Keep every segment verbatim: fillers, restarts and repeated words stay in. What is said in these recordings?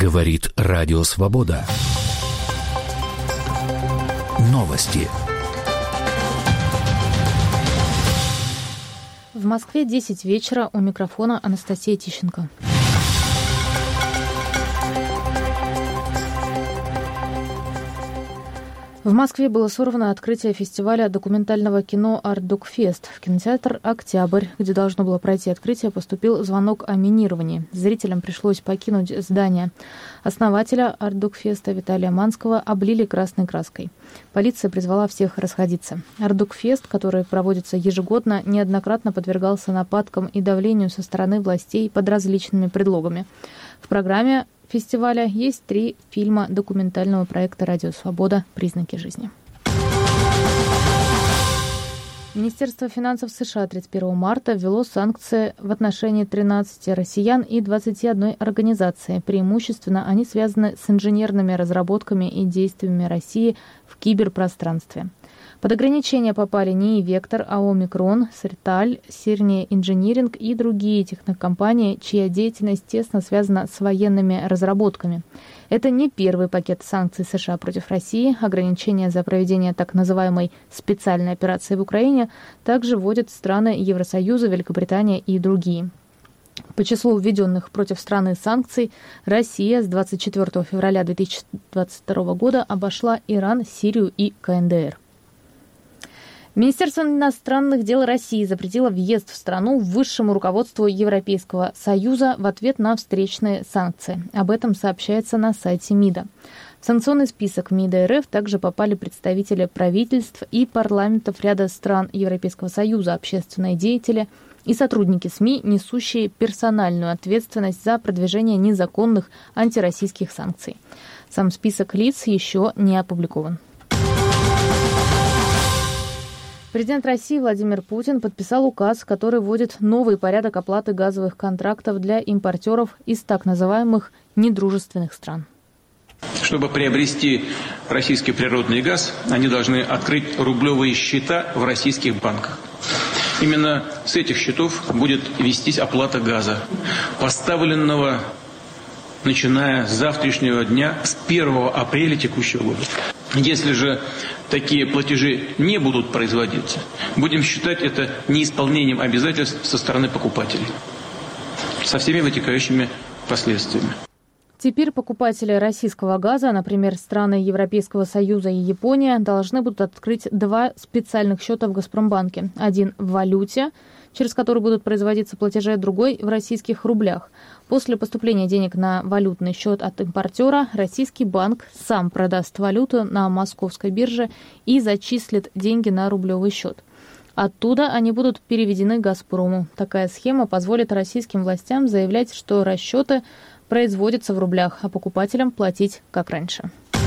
Говорит Радио Свобода. Новости. В Москве десять вечера, у микрофона Анастасия Тищенко. В Москве было сорвано открытие фестиваля документального кино «Артдокфест». В кинотеатр «Октябрь», где должно было пройти открытие, поступил звонок о минировании. Зрителям пришлось покинуть здание. Основателя «Артдокфеста» Виталия Манского облили красной краской. Полиция призвала всех расходиться. «Артдокфест», который проводится ежегодно, неоднократно подвергался нападкам и давлению со стороны властей под различными предлогами. В программе фестиваля есть три фильма документального проекта «Радио Свобода. Признаки жизни». Министерство финансов США тридцать первого марта ввело санкции в отношении тринадцати россиян и двадцати одной организации. Преимущественно они связаны с инженерными разработками и действиями России в киберпространстве. Под ограничения попали НИИ «Вектор», АО «Микрон», Серталь, Сирния Инжиниринг и другие технокомпании, чья деятельность тесно связана с военными разработками. Это не первый пакет санкций США против России. Ограничения за проведение так называемой специальной операции в Украине также вводят страны Евросоюза, Великобритания и другие. По числу введенных против страны санкций Россия с двадцать четвёртого февраля две тысячи двадцать второго года обошла Иран, Сирию и КНДР. Министерство иностранных дел России запретило въезд в страну высшему руководству Европейского Союза в ответ на встречные санкции. Об этом сообщается на сайте МИДа. В санкционный список МИДа РФ также попали представители правительств и парламентов ряда стран Европейского Союза, общественные деятели и сотрудники СМИ, несущие персональную ответственность за продвижение незаконных антироссийских санкций. Сам список лиц еще не опубликован. Президент России Владимир Путин подписал указ, который вводит новый порядок оплаты газовых контрактов для импортеров из так называемых недружественных стран. Чтобы приобрести российский природный газ, они должны открыть рублевые счета в российских банках. Именно с этих счетов будет вестись оплата газа, поставленного начиная с завтрашнего дня, с первого апреля текущего года. Если же такие платежи не будут производиться, будем считать это неисполнением обязательств со стороны покупателей, со всеми вытекающими последствиями. Теперь покупатели российского газа, например, страны Европейского Союза и Япония, должны будут открыть два специальных счета в Газпромбанке. Один в валюте, через который будут производиться платежи, другой в российских рублях. После поступления денег на валютный счет от импортера, российский банк сам продаст валюту на московской бирже и зачислит деньги на рублевый счет. Оттуда они будут переведены «Газпрому». Такая схема позволит российским властям заявлять, что расчеты производятся в рублях, а покупателям платить как раньше.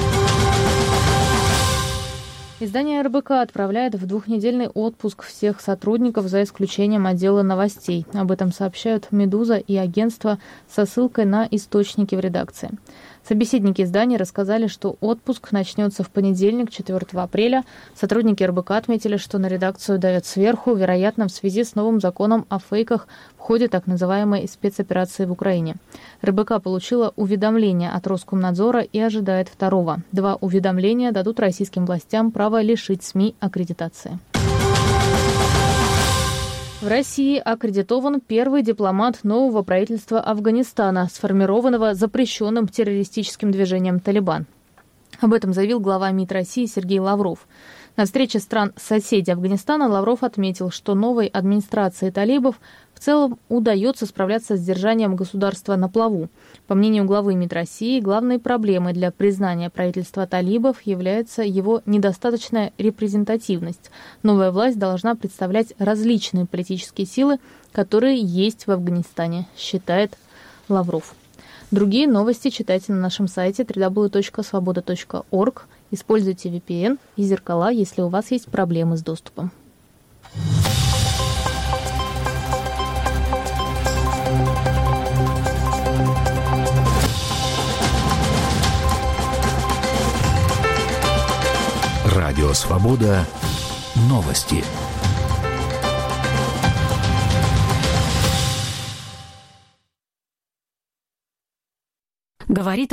Издание эр бэ ка отправляет в двухнедельный отпуск всех сотрудников, за исключением отдела новостей. Об этом сообщают «Медуза» и агентство со ссылкой на источники в редакции. Собеседники издания рассказали, что отпуск начнется в понедельник, четвёртого апреля. Сотрудники эр бэ ка отметили, что на редакцию давят сверху, вероятно, в связи с новым законом о фейках в ходе так называемой спецоперации в Украине. эр бэ ка получила уведомление от Роскомнадзора и ожидает второго. Два уведомления дадут российским властям право лишить СМИ аккредитации. В России аккредитован первый дипломат нового правительства Афганистана, сформированного запрещенным террористическим движением «Талибан». Об этом заявил глава МИД России Сергей Лавров. На встрече стран-соседей Афганистана Лавров отметил, что новой администрации талибов в целом удается справляться с держанием государства на плаву. По мнению главы МИД России, главной проблемой для признания правительства талибов является его недостаточная репрезентативность. Новая власть должна представлять различные политические силы, которые есть в Афганистане, считает Лавров. Другие новости читайте на нашем сайте дабл ю дабл ю дабл ю точка свобода точка орг. Используйте ви пи эн и зеркала, если у вас есть проблемы с доступом. Радио Свобода. Новости. Говорит